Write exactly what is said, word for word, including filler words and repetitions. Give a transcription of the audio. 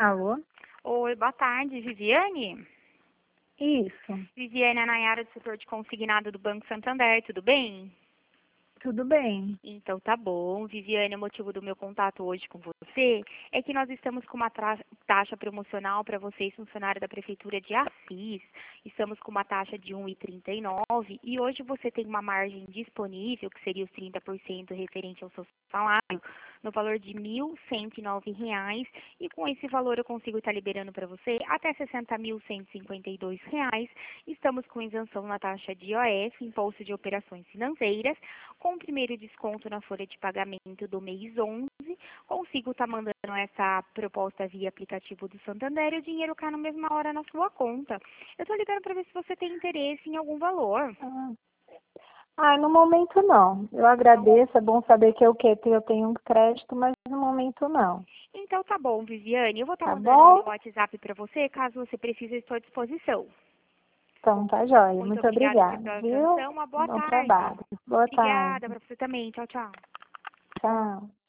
Alô? Oi, boa tarde, Viviane. Isso, Viviane, a Nayara do setor de consignado do Banco Santander, tudo bem? tudo bem. Então tá bom. Viviane, o motivo do meu contato hoje com você é que nós estamos com uma tra- taxa promocional para vocês, funcionários da Prefeitura de Assis. Estamos com uma taxa de um vírgula trinta e nove e hoje você tem uma margem disponível, que seria os trinta por cento referente ao seu salário, no valor de mil cento e nove reais. E com esse valor eu consigo estar liberando para você até sessenta mil cento e cinquenta e dois reais. Estamos com isenção na taxa de I O F, Imposto de Operações Financeiras, com o primeiro desconto na folha de pagamento do mês onze, consigo estar mandando essa proposta via aplicativo do Santander e o dinheiro cai na mesma hora na sua conta. Eu estou ligando para ver se você tem interesse em algum valor. Ah, ah, no momento não. Eu agradeço, é bom saber que eu, que eu tenho um crédito, mas no momento não. Então tá bom, Viviane. Eu vou estar Tá mandando o meu bom? WhatsApp para você, caso você precise, eu estou à disposição. Então tá jóia. Muito Muito obrigada por obrigada, sua viu? atenção. Uma boa Bom tarde. trabalho. Boa Obrigada tarde. para você também. Tchau, tchau. Tchau.